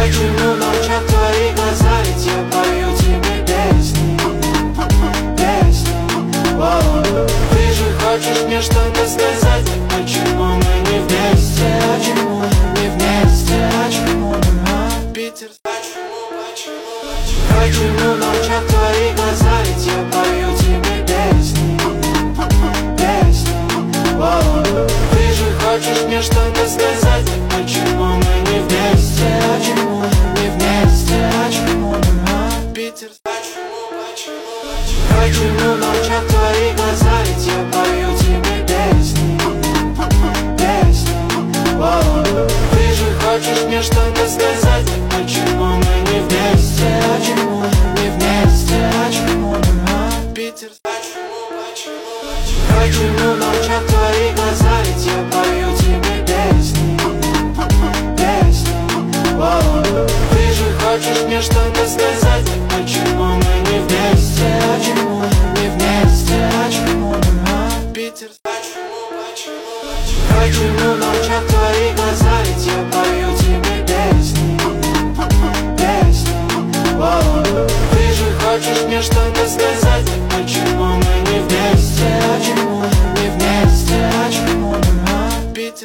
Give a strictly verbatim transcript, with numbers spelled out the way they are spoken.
Почему молчат твои глаза, ведь я пою тебе песни, песни. Воу. Ты же хочешь мне что-то сказать, так почему мы не вместе? Почему мы не вместе? Почему мы Питер? Почему, почему, почему? Почему молчат твои глаза, ведь я пою тебе песни, песни. Воу. Ты же хочешь мне что-то сказать, так почему мы не вместе? Почему мы не вместе? Почему мы Питер? Почему, почему, почему? Почему молчат твои глаза, ведь я пою тебе песни, песни. Воу. Ты же хочешь мне что-то сказать, так почему мы не вместе? Почему мы не вместе? Почему мы Питер? Почему, почему, почему? Почему молчат твои глаза, ведь я пою тебе песни, песни. Воу. Ты же хочешь мне что-то сказать, так почему мы не вместе? Почему мы не вместе? Почему мы Питер? Почему, почему, почему? Почему молчат твои глаза, ведь я пою тебе песни, песни. Воу. Ты же хочешь мне что-то сказать,